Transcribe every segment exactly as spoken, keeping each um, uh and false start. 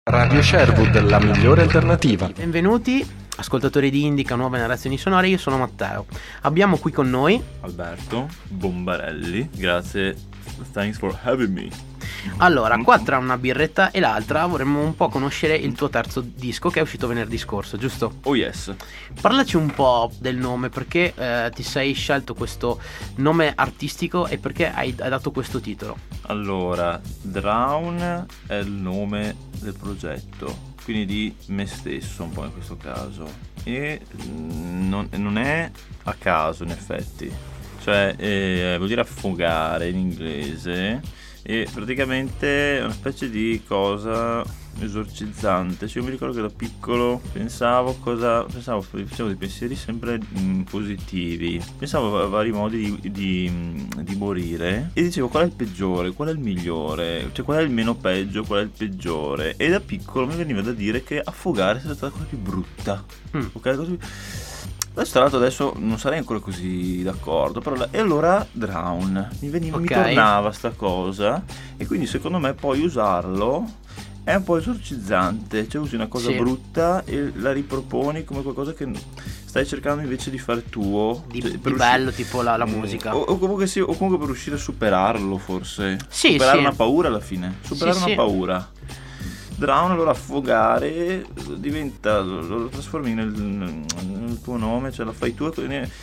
Radio Sherwood, la migliore alternativa. Benvenuti, ascoltatori di Indica Nuove Narrazioni Sonore, io sono Matteo. Abbiamo qui con noi Alberto Bombarelli, grazie, thanks for having me. Allora, qua tra una birretta e l'altra vorremmo un po' conoscere il tuo terzo disco che è uscito venerdì scorso, giusto? Oh yes. Parlaci un po' del nome, perché eh, ti sei scelto questo nome artistico e perché hai, hai dato questo titolo? Allora, Drown è il nome del progetto, quindi di me stesso un po' in questo caso, e non, non è a caso in effetti, cioè eh, vuol dire affogare in inglese. E praticamente è una specie di cosa esorcizzante. Cioè, io mi ricordo che da piccolo pensavo cosa pensavo facevo dei pensieri sempre mh, positivi, pensavo a vari modi di, di, di morire e dicevo qual è il peggiore, qual è il migliore, cioè qual è il meno peggio, qual è il peggiore, e da piccolo mi veniva da dire che affogare sia stata la cosa più brutta. mm. Ok, la cosa più... Adesso, tra l'altro, adesso non sarei ancora così d'accordo, però la... e allora Drown mi veniva, okay. mi tornava sta cosa, e quindi secondo me poi usarlo è un po' esorcizzante, cioè usi una cosa sì. brutta e la riproponi come qualcosa che stai cercando invece di fare tuo, di, cioè, di per bello, usci- tipo la, la musica, o, o, comunque sì, o comunque per riuscire a superarlo, forse sì, superare sì. una paura alla fine, superare sì, una sì. paura. Drown, allora affogare diventa, lo trasformi nel, nel tuo nome, cioè la fai tua,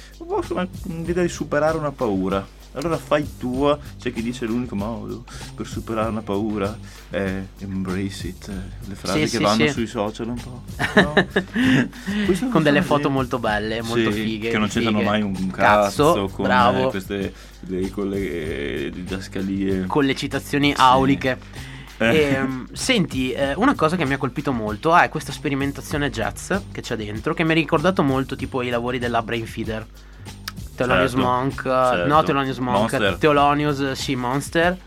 l'idea di superare una paura, allora fai tua. C'è chi dice l'unico modo per superare una paura è embrace it, le frasi sì, che sì, vanno sì. sui social un po', no? Con delle foto molto belle, molto sì, fighe, che non c'entrano fighe. mai un cazzo, cazzo con bravo. Eh, queste le, con le didascalie, con le citazioni sì. auliche. E, senti, eh, una cosa che mi ha colpito molto è questa sperimentazione jazz che c'è dentro, che mi ha ricordato molto tipo i lavori della Brainfeeder, Thelonious certo, Monk, certo. no Thelonious Monk, Monster. Thelonious, sì, Monster,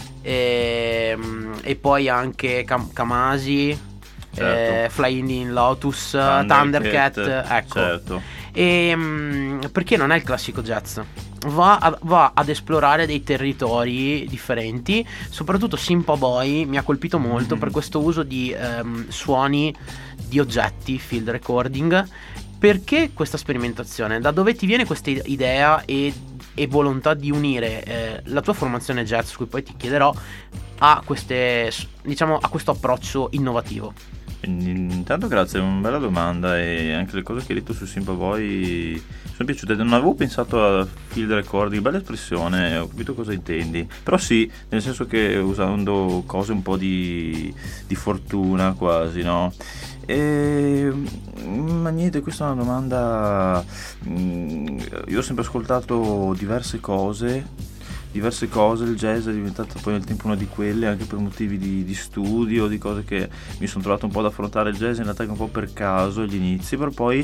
e, e poi anche Kam- Kamasi, certo. eh, Flying in Lotus, Thundercat, Thundercat, ecco. certo. E mh, perché non è il classico jazz, va, a, va ad esplorare dei territori differenti. Soprattutto Simpa Boy mi ha colpito molto mm-hmm. per questo uso di um, suoni di oggetti, field recording. Perché questa sperimentazione? Da dove ti viene questa idea e, e volontà di unire eh, la tua formazione jazz, su cui poi ti chiederò, a queste, diciamo, a questo approccio innovativo? Intanto grazie, è una bella domanda, e anche le cose che hai detto su Simpa Boy sono piaciute. Non avevo pensato a field recording, bella espressione, ho capito cosa intendi, però sì, nel senso che usando cose un po' di, di fortuna quasi, no? E, ma niente, questa è una domanda. Io ho sempre ascoltato diverse cose diverse cose, il jazz è diventato poi nel tempo una di quelle, anche per motivi di, di studio, di cose che mi sono trovato un po' ad affrontare il jazz in realtà un po' per caso agli inizi, però poi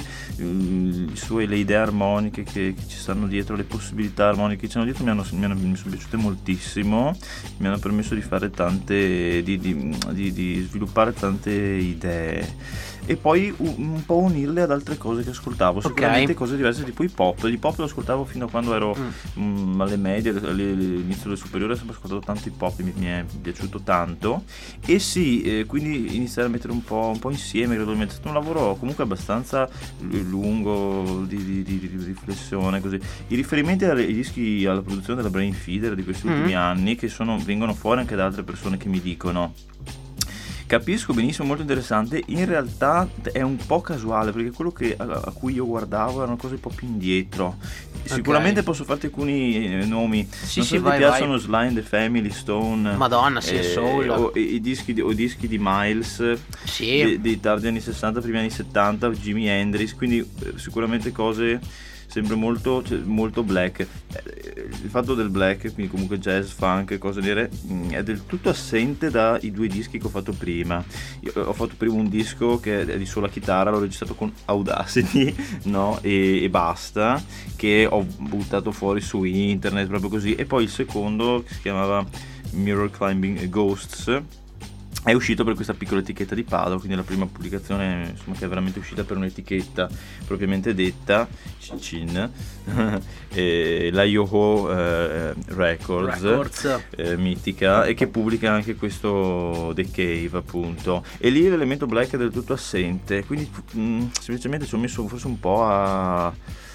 i suoi, le idee armoniche che, che ci stanno dietro, le possibilità armoniche che ci stanno dietro mi, hanno, mi, hanno, mi sono piaciute moltissimo, mi hanno permesso di fare tante, di, di, di, di sviluppare tante idee e poi un, un po' unirle ad altre cose che ascoltavo, sicuramente okay. cose diverse, tipo hip hop. L'hip hop lo ascoltavo fino a quando ero mm. mh, alle medie, all'inizio delle superiori, ho sempre ascoltato tanto hip hop, mi, mi è piaciuto tanto, e sì, eh, quindi iniziare a mettere un po', un po' insieme, gradualmente. È stato un lavoro comunque abbastanza lungo di, di, di, di riflessione, così. I riferimenti ai dischi, alla produzione della Brainfeeder di questi mm. ultimi anni, che sono, vengono fuori anche da altre persone che mi dicono, capisco benissimo, molto interessante. In realtà è un po' casuale, perché quello che, a, a cui io guardavo erano cose un po' più indietro. Okay. Sicuramente posso farti alcuni nomi. Sì, non sì, so se vai, ti piacciono vai. Sly and the Family Stone, Madonna, sì, eh, soul. O i, i dischi di, o dischi di Miles, sì. dei, dei tardi anni sessanta, primi anni settanta, Jimi Hendrix, quindi eh, sicuramente cose sempre molto, cioè, molto black. Il fatto del black, quindi comunque jazz, funk, cose nere, è del tutto assente dai due dischi che ho fatto prima. Io ho fatto prima un disco che è di sola chitarra, l'ho registrato con Audacity, no? E, e basta, che ho buttato fuori su internet proprio così, e poi il secondo che si chiamava Mirror Climbing Ghosts, è uscito per questa piccola etichetta di Padova, quindi la prima pubblicazione, insomma, che è veramente uscita per un'etichetta propriamente detta, Cin, e la Yoho eh, Records, Records. Eh, mitica, e che pubblica anche questo The Cave, appunto. E lì l'elemento black è del tutto assente, quindi mh, semplicemente ci ho messo forse un po' a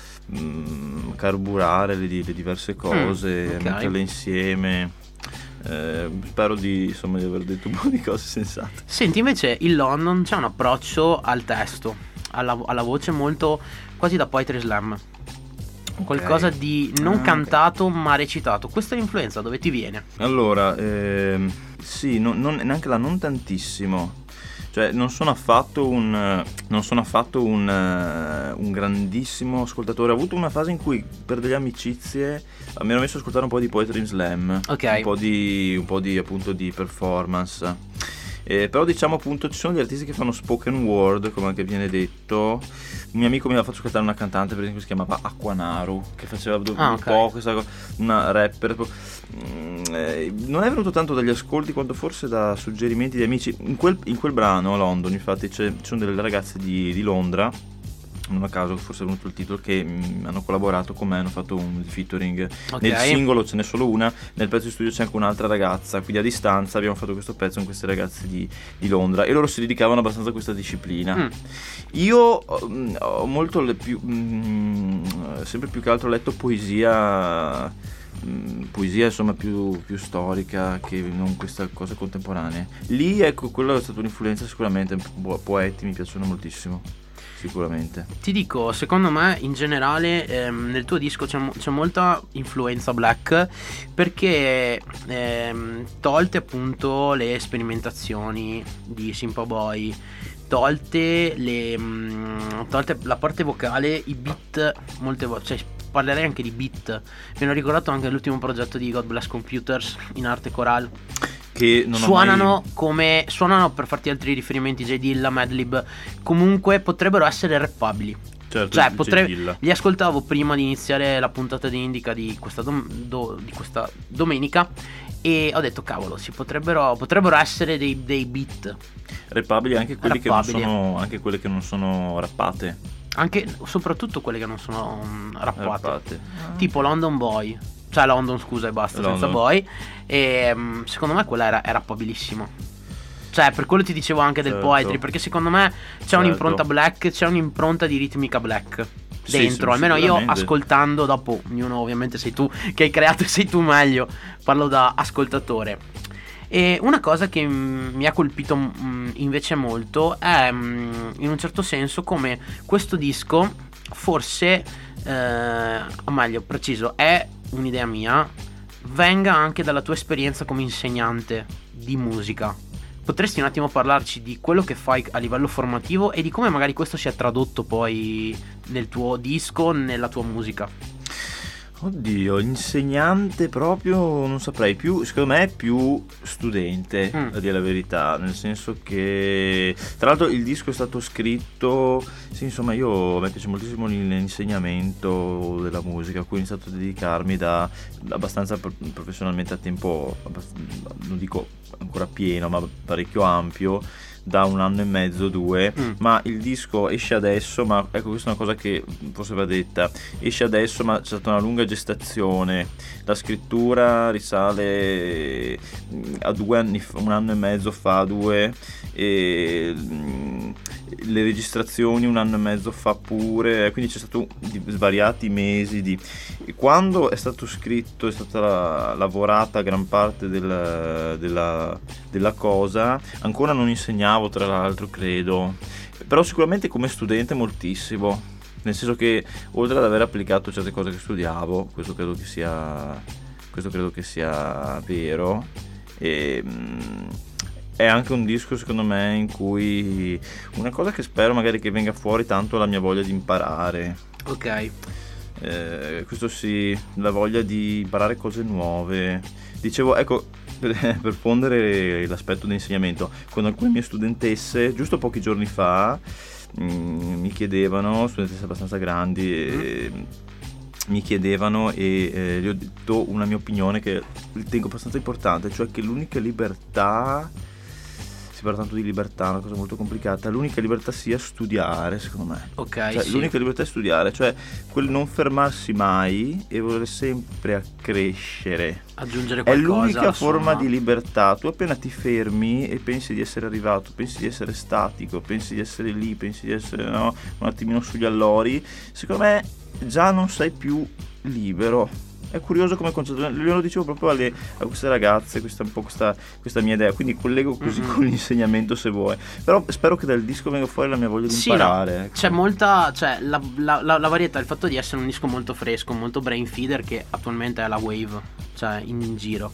mh, carburare le, le diverse cose, mm, okay. metterle insieme. Eh, spero di, insomma, di aver detto un po' di cose sensate. Senti, invece in London c'è un approccio al testo, alla, alla voce molto quasi da poetry slam, okay. Qualcosa di non ah, cantato okay. ma recitato. Questa è l'influenza dove ti viene? Allora, ehm, sì, non, non, neanche là, non tantissimo. Cioè, non sono affatto un non sono affatto un, uh, un grandissimo ascoltatore. Ho avuto una fase in cui per delle amicizie mi ero messo ad ascoltare un po' di poetry slam, okay. un po' di un po' di appunto di performance. Eh, però diciamo appunto ci sono gli artisti che fanno spoken word, come anche viene detto. Un mio amico mi aveva fatto ascoltare una cantante, per esempio, che si chiamava Aquanaru, che faceva un ah, okay. po' questa cosa, una rapper. Mm, eh, non è venuto tanto dagli ascolti quanto forse da suggerimenti di amici. In quel, in quel brano, London, infatti, c'è, ci sono delle ragazze di, di Londra, non a caso forse è venuto il titolo, che mh, hanno collaborato con me, hanno fatto un featuring, okay. Nel singolo ce n'è solo una, nel pezzo di studio c'è anche un'altra ragazza, quindi a distanza abbiamo fatto questo pezzo con queste ragazze di, di Londra, e loro si dedicavano abbastanza a questa disciplina. mm. Io mh, ho molto le più mh, sempre più che altro letto poesia mh, poesia insomma più, più storica che non questa cosa contemporanea. Lì ecco, quello è stata un'influenza sicuramente. Poeti mi piacciono moltissimo, sicuramente. Ti dico, secondo me in generale ehm, nel tuo disco c'è, c'è molta influenza black, perché ehm, tolte appunto le sperimentazioni di Simpa Boy, tolte le mh, tolte la parte vocale, i beat, molte volte, cioè parlerei anche di beat. Mi hanno ricordato anche l'ultimo progetto di God Bless Computers in arte choral, che non suonano mai... come suonano, per farti altri riferimenti, J Dilla, Madlib, comunque potrebbero essere rappabili. Certo, cioè potre... li ascoltavo prima di iniziare la puntata di Indica di questa, dom... do... di questa domenica, e ho detto cavolo, si potrebbero potrebbero essere dei, dei beat rappabili, anche quelli rappabili. che non sono anche quelle che non sono rappate, anche soprattutto quelle che non sono um, rappate. rappate ah. Tipo London Boy, cioè London scusa e basta, London. senza Boy, e um, secondo me quella era, è rappabilissimo. Cioè per quello ti dicevo anche del certo. poetry, perché secondo me c'è certo. un'impronta black, c'è un'impronta di ritmica black dentro, sì, almeno io ascoltando, dopo ognuno ovviamente sei tu che hai creato e sei tu meglio, parlo da ascoltatore. E una cosa che m- mi ha colpito m- invece molto è m- in un certo senso come questo disco forse eh, o meglio preciso, è un'idea mia, venga anche dalla tua esperienza come insegnante di musica. Potresti un attimo parlarci di quello che fai a livello formativo e di come magari questo sia tradotto poi nel tuo disco, nella tua musica? Oddio, insegnante proprio non saprei, più secondo me più studente, mm. a dire la verità, nel senso che tra l'altro il disco è stato scritto, sì, insomma, io a me piace moltissimo l'insegnamento della musica, a cui ho iniziato a dedicarmi da abbastanza professionalmente a tempo, non dico ancora pieno, ma parecchio ampio, da un anno e mezzo, due, mm. ma il disco esce adesso, ma ecco, questa è una cosa che forse va detta, esce adesso ma c'è stata una lunga gestazione, la scrittura risale a due anni fa, un anno e mezzo fa, due, e le registrazioni un anno e mezzo fa pure, quindi c'è stato svariati mesi di... Quando è stato scritto, è stata lavorata gran parte del, della, della cosa, ancora non insegnavo, tra l'altro, credo, però sicuramente come studente moltissimo, nel senso che oltre ad aver applicato certe cose che studiavo, questo credo che sia questo credo che sia vero, e mh, è anche un disco secondo me in cui una cosa che spero magari che venga fuori tanto è la mia voglia di imparare. Ok. Eh, questo sì, la voglia di imparare cose nuove. Dicevo, ecco, per, per fondere l'aspetto dell'insegnamento, con alcune mie studentesse, giusto pochi giorni fa, mh, mi chiedevano, studentesse abbastanza grandi, mm. e, mi chiedevano e eh, gli ho detto una mia opinione che ritengo abbastanza importante, cioè che l'unica libertà parla tanto di libertà, una cosa molto complicata. L'unica libertà sia studiare, secondo me. Ok, Cioè, sì. l'unica libertà è studiare, cioè quel non fermarsi mai e volere sempre accrescere. Aggiungere È qualcosa. l'unica alla forma somma. di libertà. Tu appena ti fermi e pensi di essere arrivato, pensi di essere statico, pensi di essere lì, pensi di essere no, un attimino sugli allori, secondo me già non sei più libero. È curioso come concetto, glielo dicevo proprio alle, a queste ragazze, questa un po' questa, questa mia idea, quindi collego così Mm-hmm. con l'insegnamento se vuoi, però spero che dal disco venga fuori la mia voglia di Sì, imparare. no. Ecco. C'è molta, cioè la, la, la, la varietà, il fatto di essere un disco molto fresco, molto brain feeder, che attualmente è la wave, cioè in, in giro.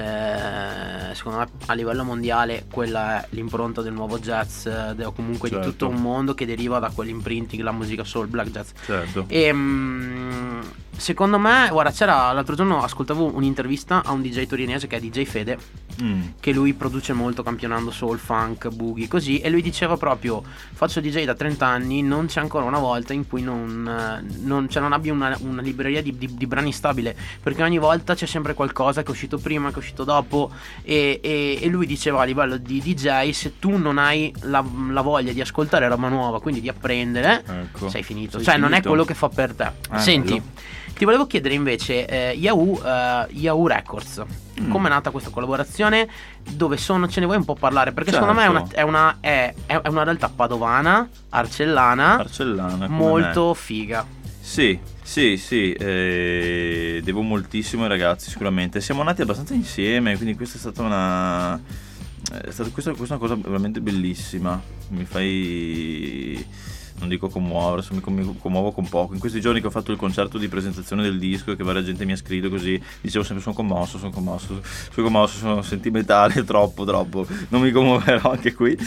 Eh, secondo me a livello mondiale quella è l'impronta del nuovo jazz, eh, o comunque Certo. di tutto un mondo che deriva da quell'imprinting, la musica soul, black jazz. Certo. E mm, secondo me, guarda, c'era l'altro giorno ascoltavo un'intervista a un D J torinese che è D J Fede, Mm. che lui produce molto campionando soul, funk, boogie, così, e lui diceva proprio: faccio D J da trenta anni, non c'è ancora una volta in cui non, eh, non, cioè non abbia una, una libreria di, di, di brani stabile, perché ogni volta c'è sempre qualcosa che è uscito prima, che è uscito dopo, e, e, e lui diceva a livello di D J, se tu non hai la, la voglia di ascoltare roba nuova, quindi di apprendere, Ecco. sei finito, Sei cioè non è finito. quello che fa per te. Ah, Senti, bello. ti volevo chiedere invece, eh, Yahoo, eh, Yahoo Records, Mm. come è nata questa collaborazione? Dove sono? Ce ne vuoi un po' parlare? Perché Certo. secondo me è una, è, una, è, è una realtà padovana, arcellana, Barcellona, come molto me. figa. Sì, sì, sì, eh, devo moltissimo ai ragazzi sicuramente. Siamo nati abbastanza insieme, quindi questa è stata una... È stata, questa, questa è una cosa veramente bellissima. Mi fai... non dico commuovere, mi, mi commuovo con poco. In questi giorni che ho fatto il concerto di presentazione del disco e che varia gente mi ha scritto così, dicevo sempre sono commosso, sono commosso, sono commosso, sono sentimentale, troppo, troppo, non mi commuoverò anche qui.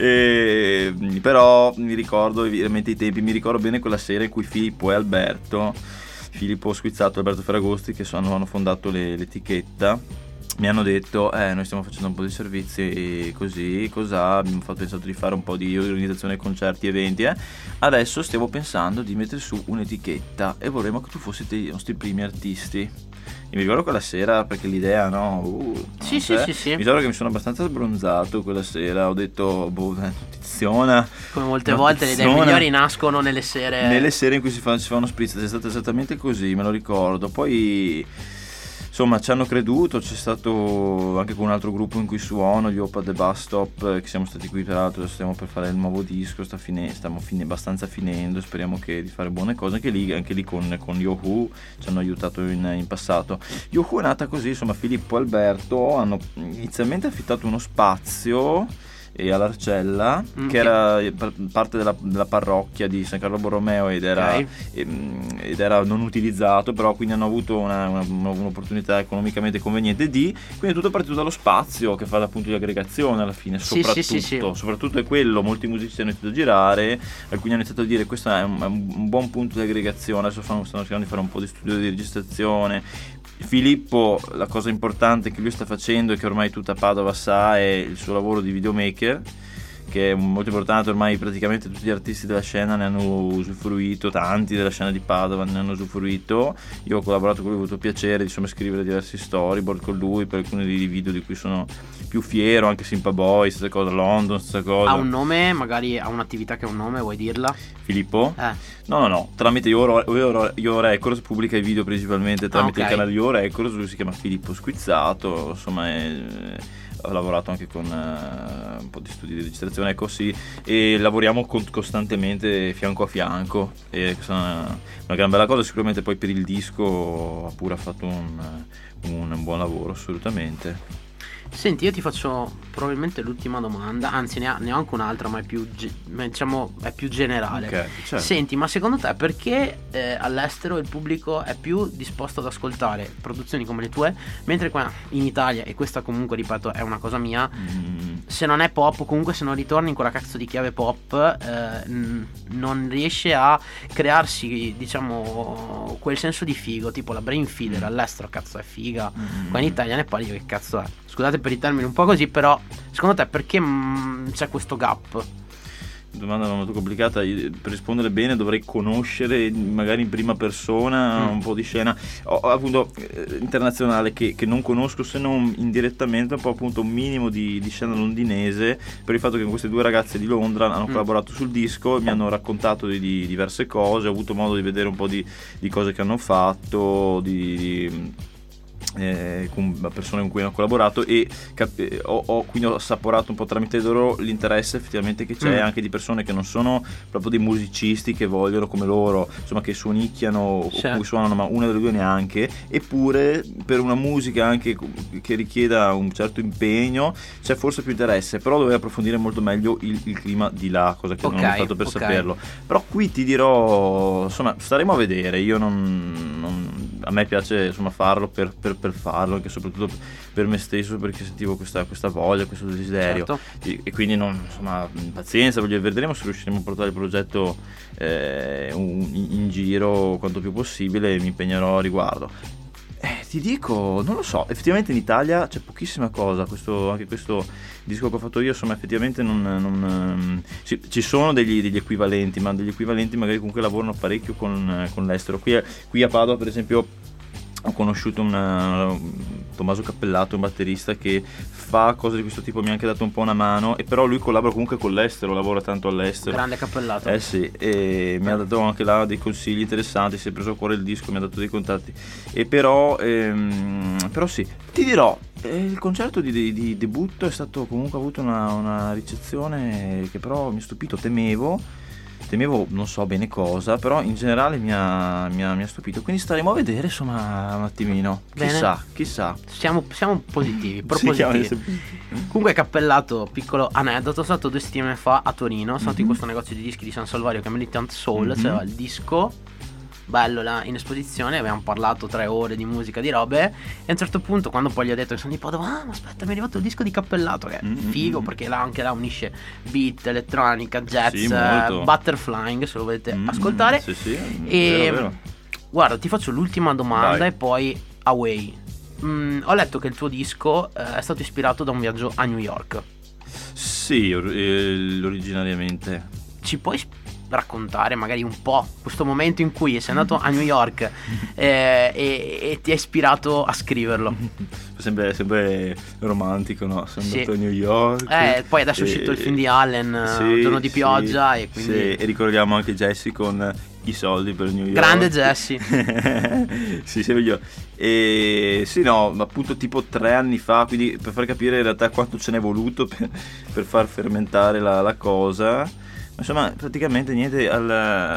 E, però mi ricordo veramente i tempi, mi ricordo bene quella sera in cui Filippo e Alberto, Filippo Squizzato e Alberto Ferragosti, che sono, hanno fondato le, l'etichetta, mi hanno detto eh noi stiamo facendo un po' di servizi e così, cosa abbiamo fatto, pensato di fare un po' di organizzazione concerti, eventi, eh adesso stiamo pensando di mettere su un'etichetta e vorremmo che tu fossi i nostri primi artisti. E mi ricordo quella sera, perché l'idea no uh, Sì, non sì, c'è. sì, sì. Mi ricordo che mi sono abbastanza sbronzato quella sera, ho detto boh, tiziona, Come molte una volte le idee tiziona. migliori nascono nelle sere. Nelle sere in cui si fa, si fa uno spritz, è stato esattamente così, me lo ricordo. Poi insomma ci hanno creduto, c'è stato anche con un altro gruppo in cui suono, gli Opa The Bus Stop, che siamo stati qui peraltro, stiamo per fare il nuovo disco, sta fine, stiamo fine, abbastanza finendo, speriamo che di fare buone cose, anche lì, anche lì con, con Yahoo ci hanno aiutato in, in passato. Yahoo è nata così, insomma Filippo e Alberto hanno inizialmente affittato uno spazio e all'Arcella, Mm, che era parte della, della parrocchia di San Carlo Borromeo ed era, Ok. ed era non utilizzato, però quindi hanno avuto una, una, un'opportunità economicamente conveniente di, quindi è tutto partito dallo spazio che fa appunto di aggregazione alla fine, Sì, soprattutto, sì, sì, sì. soprattutto è quello, molti musicisti hanno iniziato a girare, alcuni hanno iniziato a dire questo è un, è un buon punto di aggregazione, adesso fanno, stanno cercando di fare un po' di studio di registrazione. Filippo, la cosa importante che lui sta facendo e che ormai tutta Padova sa è il suo lavoro di videomaker, che è molto importante. Ormai praticamente tutti gli artisti della scena ne hanno usufruito, tanti della scena di Padova ne hanno usufruito. Io ho collaborato con lui, ho avuto piacere di insomma, scrivere diversi storyboard con lui per alcuni dei video di cui sono più fiero, anche Simpa Boy, stessa cosa, London, stessa cosa. Ha un nome, magari ha un'attività che ha un nome, vuoi dirla? Filippo? Eh. No, no, no, tramite Yo, Yo, Yo Records pubblica i video principalmente tramite Ah, ok. il canale Yo Records, lui si chiama Filippo Squizzato, insomma è, ho lavorato anche con uh, un po' di studi di registrazione, ecco sì, e lavoriamo con, costantemente fianco a fianco, e questa è una, una gran bella cosa, sicuramente poi per il disco ha pure fatto un, un, un buon lavoro, assolutamente. Senti, io ti faccio probabilmente l'ultima domanda, anzi ne, ha, ne ho anche un'altra, ma è più, ge- ma diciamo, è più generale. Ok, certo. Senti, ma secondo te perché eh, all'estero il pubblico è più disposto ad ascoltare produzioni come le tue, mentre qua in Italia, e questa comunque ripeto è una cosa mia, Mm, se non è pop, comunque se non ritorni in quella cazzo di chiave pop, eh, n- non riesce a crearsi, diciamo, quel senso di figo, tipo la brain feeder all'estero, cazzo è figa, mm, qua in Italia ne parli, che cazzo è? Scusate per i termini un po' così, però secondo te perché mh, c'è questo gap? domanda molto complicata. Io, per rispondere bene dovrei conoscere magari in prima persona mm. un po' di scena ho, ho appunto eh, internazionale che, che non conosco se non indirettamente, un po' appunto un minimo di, di scena londinese, per il fatto che queste due ragazze di Londra hanno mm. collaborato sul disco e mi hanno raccontato di, di diverse cose, ho avuto modo di vedere un po' di, di cose che hanno fatto, di, di Eh, con persone con cui hanno collaborato e cap- ho, ho quindi ho assaporato un po' tramite loro l'interesse effettivamente che c'è mm. anche di persone che non sono proprio dei musicisti che vogliono come loro, insomma, che suonicchiano certo. o cui suonano, ma una delle due neanche, eppure per una musica anche che richieda un certo impegno c'è forse più interesse, però dovrei approfondire molto meglio il, il clima di là, cosa che okay, non ho fatto per okay. saperlo. Però qui ti dirò, insomma, staremo a vedere. Io non, non a me piace insomma farlo per, per, per farlo, anche soprattutto per me stesso, perché sentivo questa, questa voglia, questo desiderio certo. e, e quindi non, insomma, pazienza, voglio, vedremo se riusciremo a portare il progetto eh, un, in, in giro quanto più possibile, mi impegnerò a riguardo. Eh, ti dico, non lo so, effettivamente in Italia c'è pochissima cosa, questo, anche questo disco che ho fatto io, insomma, effettivamente non, non ci, ci sono degli, degli equivalenti, ma degli equivalenti magari comunque lavorano parecchio con, con l'estero. Qui, qui a Padova, per esempio, ho conosciuto un Tommaso Cappellato, un batterista che fa cose di questo tipo, mi ha anche dato un po' una mano, e però lui collabora comunque con l'estero, lavora tanto all'estero. Grande Cappellato. Eh sì, e mi ha dato anche là dei consigli interessanti, si è preso a cuore il disco, mi ha dato dei contatti. E però, ehm, però sì, ti dirò, il concerto di, di, di debutto è stato comunque, ha avuto una, una ricezione che però mi ha stupito, temevo. temevo non so bene cosa, però in generale mi ha, mi ha, mi ha stupito, quindi staremo a vedere insomma un attimino. Bene. Chissà, chissà. Siamo, siamo positivi, propositivi. Comunque Cappellato, piccolo aneddoto, sono stato due settimane fa a Torino, sono stato mm-hmm. in questo negozio di dischi di San Salvario che è Militant Soul, mm-hmm. c'era il disco bello là in esposizione, abbiamo parlato tre ore di musica, di robe, e a un certo punto quando poi gli ho detto che sono di Padova, ah ma aspetta, mi è arrivato il disco di Cappellato, che è mm-hmm. figo perché là anche là unisce beat, elettronica, jazz, sì, eh, butterflying, se lo volete mm-hmm. ascoltare. Sì, sì, e vero, vero. Guarda, ti faccio l'ultima domanda. Vai. E poi Away. Mm, ho letto che il tuo disco eh, è stato ispirato da un viaggio a New York. Sì, or- eh, originariamente. Ci puoi sp- raccontare magari un po' questo momento in cui sei andato a New York eh, e, e ti ha ispirato a scriverlo? Sempre, sempre romantico, no? Sono sì. andato a New York. Eh, poi adesso e... è uscito il film di Allen, sì, un giorno di pioggia, sì, e quindi... Sì, e ricordiamo anche Jesse con i soldi per New York. Grande Jesse. Sì, sempre io. E sì, no, appunto tipo tre anni fa, quindi per far capire in realtà quanto ce n'è voluto per, per far fermentare la, la cosa. Insomma, praticamente niente, al,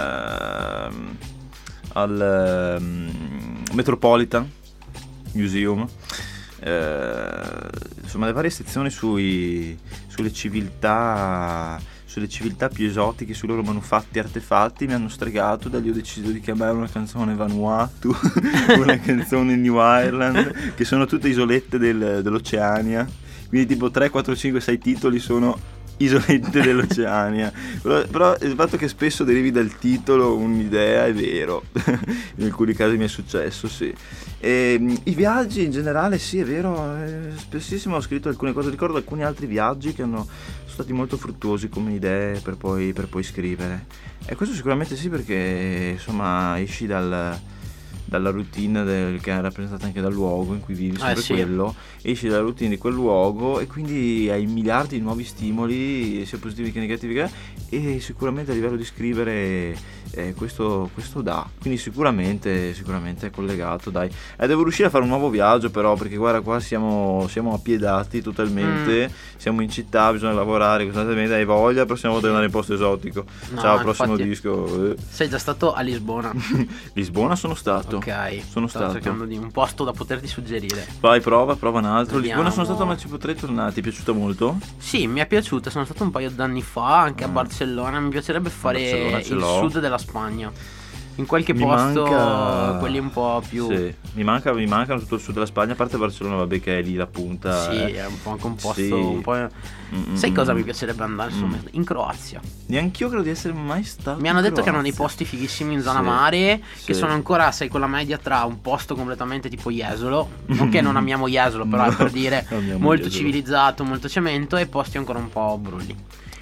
al um, Metropolitan Museum, eh, insomma le varie sezioni sui, sulle civiltà sulle civiltà più esotiche, sui loro manufatti e artefatti mi hanno stregato. Da lì ho deciso di chiamare una canzone Vanuatu, una canzone New Ireland, che sono tutte isolette del, dell'Oceania, quindi tipo tre, quattro, cinque, sei titoli sono isolette dell'Oceania. però, però il fatto che spesso derivi dal titolo un'idea è vero. In alcuni casi mi è successo, sì. E, i viaggi in generale, sì, è vero, eh, spessissimo ho scritto alcune cose, ricordo alcuni altri viaggi che hanno, sono stati molto fruttuosi come idee per poi, per poi scrivere, e questo sicuramente sì, perché insomma esci dal dalla routine del, che è rappresentata anche dal luogo in cui vivi, sempre eh sì. quello, esci dalla routine di quel luogo e quindi hai miliardi di nuovi stimoli, sia positivi che negativi, e sicuramente a livello di scrivere eh, questo, questo dà, quindi sicuramente sicuramente è collegato, dai. E devo riuscire a fare un nuovo viaggio però, perché guarda qua siamo, siamo appiedati totalmente, mm. siamo in città, bisogna lavorare costantemente, hai voglia, la prossima volta di andare in posto esotico. No, ciao, prossimo infatti, disco. Sei già stato a Lisbona? Lisbona sono stato. Ok, sono stavo stato cercando di un posto da poterti suggerire. Vai, prova, prova un altro. Vediamo. Lisbona sono stato, ma ci potrei tornare. Ti è piaciuta molto? Sì, mi è piaciuta. Sono stato un paio d'anni fa anche mm. a Barcellona. Mi piacerebbe fare il sud della Spagna. In qualche mi posto manca... quelli un po' più sì. mi manca mi manca tutto il sud della Spagna, a parte Barcellona, vabbè, che è lì la punta. Sì, eh. è un po' anche un posto, sì. un po'... Mm-mm. Sai cosa mi piacerebbe andare? Insomma, mm. in Croazia. Neanch'io credo di essere mai stato. Mi hanno detto Croazia. Che hanno dei posti fighissimi in zona sì. mare, che sì. sono ancora, sai, con la media tra un posto completamente tipo Jesolo, non che non amiamo Jesolo, però no, è per dire molto Jesolo. Civilizzato, molto cemento, e posti ancora un po' brulli.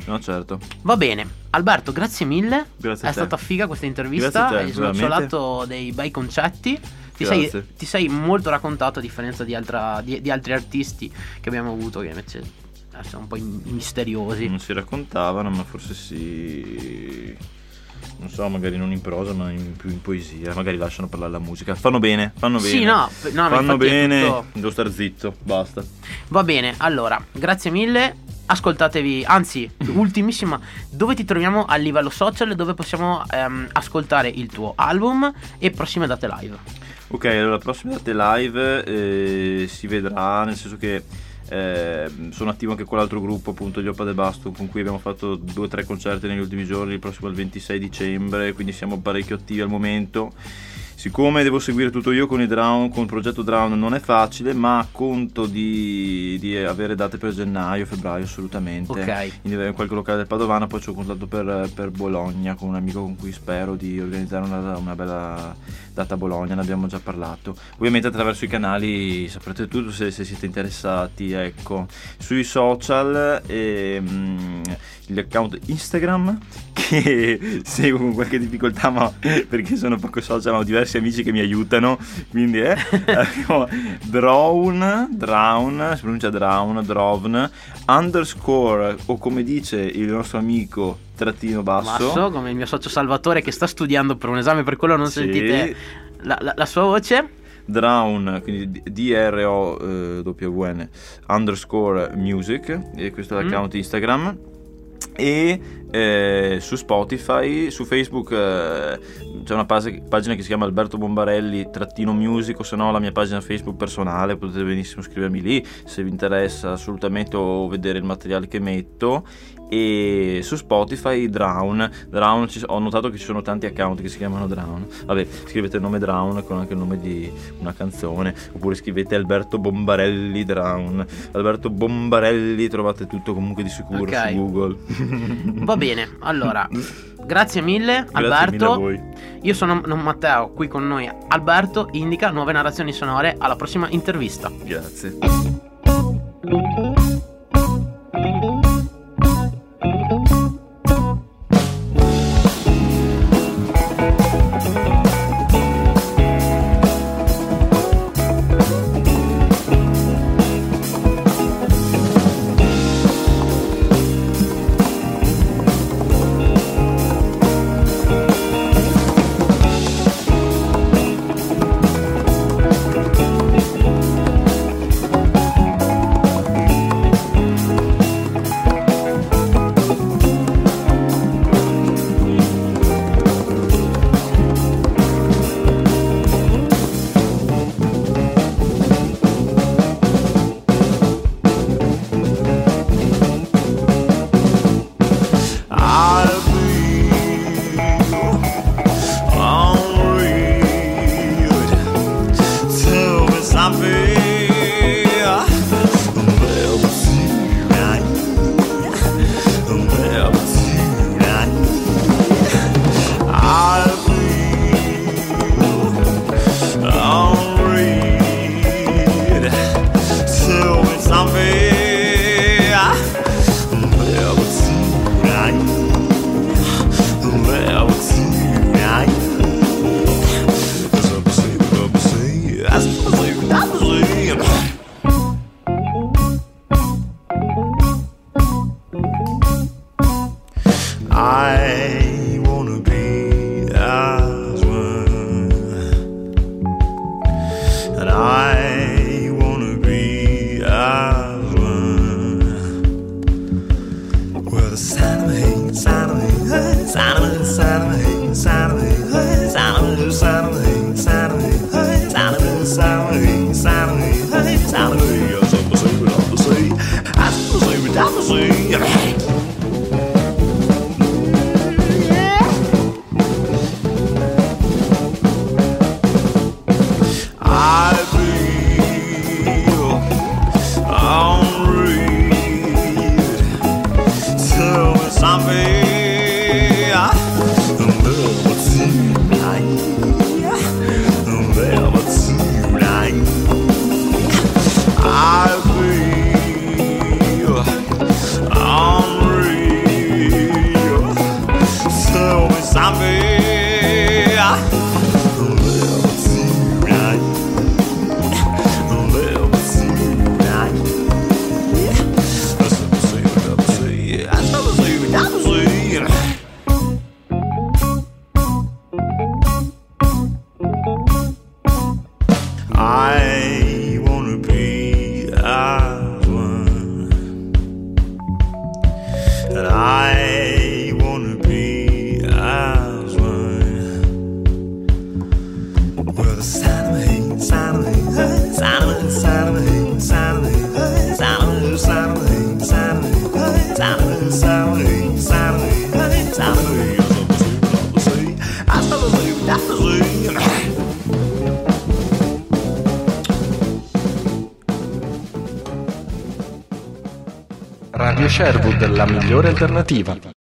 No, certo. Va bene, Alberto, grazie mille. Grazie a È te. stata figa questa intervista. Grazie a te, Hai snocciolato dei bei concetti. Ti sei, Grazie. ti sei molto raccontato, a differenza di, altra, di, di altri artisti che abbiamo avuto, che invece sono un po' in- misteriosi. Non si raccontavano, ma forse si... non so, magari non in prosa, ma in, più in poesia. Magari lasciano parlare la musica. Fanno bene, fanno bene. Sì, no, no, ma fanno infatti è bene. tutto- Devo star zitto, basta. Va bene, allora, grazie mille. Ascoltatevi, anzi, ultimissima, dove ti troviamo a livello social, dove possiamo ehm, ascoltare il tuo album e prossime date live. Ok, allora la prossima date live eh, si vedrà, nel senso che eh, sono attivo anche con l'altro gruppo, appunto gli Oppa de Basto, con cui abbiamo fatto due o tre concerti negli ultimi giorni. Il prossimo è il ventisei dicembre, quindi siamo parecchio attivi al momento. Siccome devo seguire tutto io con il Drown, con il progetto Drown, non è facile, ma conto di, di avere date per gennaio, febbraio assolutamente. Ok. In qualche locale del Padovana. Poi ci ho contato per, per Bologna con un amico con cui spero di organizzare una, una bella data a Bologna, ne abbiamo già parlato. Ovviamente attraverso i canali saprete tutto se, se siete interessati, ecco. Sui social ehm, l'account Instagram che seguo con qualche difficoltà, ma perché sono poco social, ma ho diversi amici che mi aiutano, quindi è eh, Drown, Drown, si pronuncia Drown, Drown, underscore, o come dice il nostro amico, trattino basso, Basso, come il mio socio Salvatore che sta studiando per un esame, per quello non Sì. sentite la, la, la sua voce. Drown, quindi D R O W N underscore music, e questo è l'account Mm. Instagram. E eh, su Spotify, su Facebook eh, c'è una pag- pagina che si chiama Alberto Bombarelli trattino music, o se no la mia pagina Facebook personale, potete benissimo scrivermi lì se vi interessa assolutamente, o vedere il materiale che metto. E su Spotify Drown, Drown ci- ho notato che ci sono tanti account che si chiamano Drown. Vabbè, scrivete il nome Drown con anche il nome di una canzone, oppure scrivete Alberto Bombarelli Drown, Alberto Bombarelli, trovate tutto comunque di sicuro Ok. su Google. Va bene, allora, grazie mille Grazie Alberto. mille a voi. Io sono non Matteo, qui con noi Alberto indica nuove narrazioni sonore. Alla prossima intervista. Grazie. I wanna be as one, and I wanna be as one. Well, the sound of me, sound of me, hey, sound of me, sound of me, sound of me, hey, sound of me, sound of me, sound of me, hey, sound of me, sound of me, sound of me, hey, sound of me. Yes, I'm the same, I'm the same, I'm the same, I'm the same. I feel I'm real. Radio Sherwood, la migliore alternativa.